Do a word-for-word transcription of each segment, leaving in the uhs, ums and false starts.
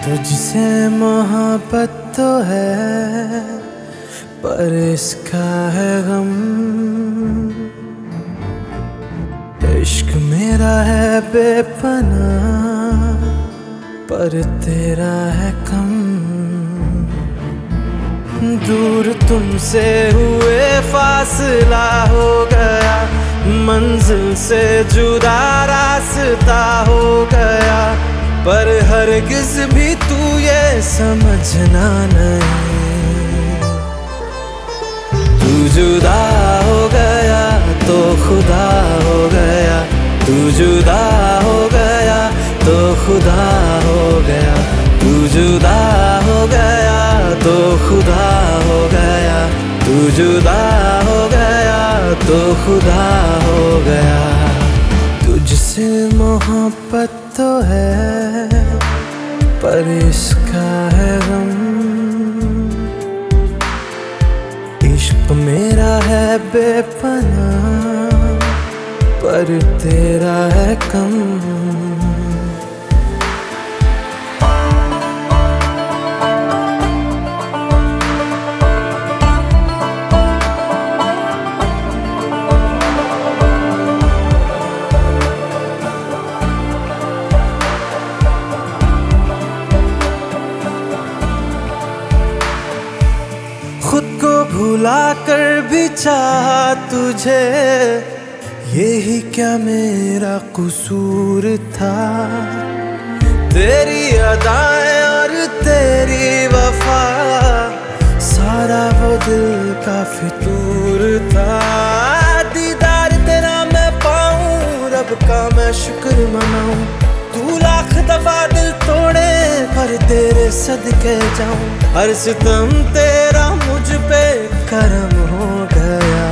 तुझसे मोहब्बत तो है पर इसका है गम। इश्क मेरा है बेपनाह पर तेरा है कम। दूर तुमसे हुए फासला हो गया, मंजिल से जुदा रास्ता हो गया, पर हरगिज़ भी तू ये समझना नहीं। तू जुदा हो गया तो खुदा हो गया, तू जुदा हो गया तो खुदा हो गया, तू जुदा हो गया तो खुदा हो गया, तू जुदा हो गया तो खुदा हो गया। तुझसे मोहब्बत तो है पर इसका है गम। इश्क मेरा है बेपनाह पर तेरा है कम। खुद को भुला कर भी चाहा तुझे, यही क्या मेरा कसूर था। तेरी अदाएं और तेरी वफा, सारा वो दिल का फितूर था। दीदार तेरा मैं पाऊं, रब का मैं शुक्र मनाऊं। तू लाख दफा दिल तोड़े पर तेरे सदके जाऊं। हर सितम तेरा मुझ पे करम हो गया।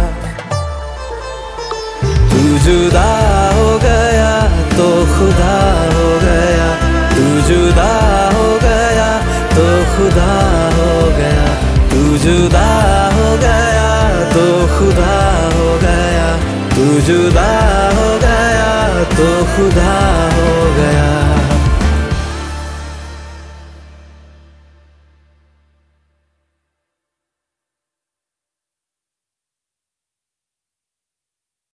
तू जुदा हो गया तो खुदा हो गया, तू जुदा हो गया तो खुदा हो गया, तू जुदा हो गया तो खुदा हो गया, तू जुदा हो गया तो खुदा हो गया।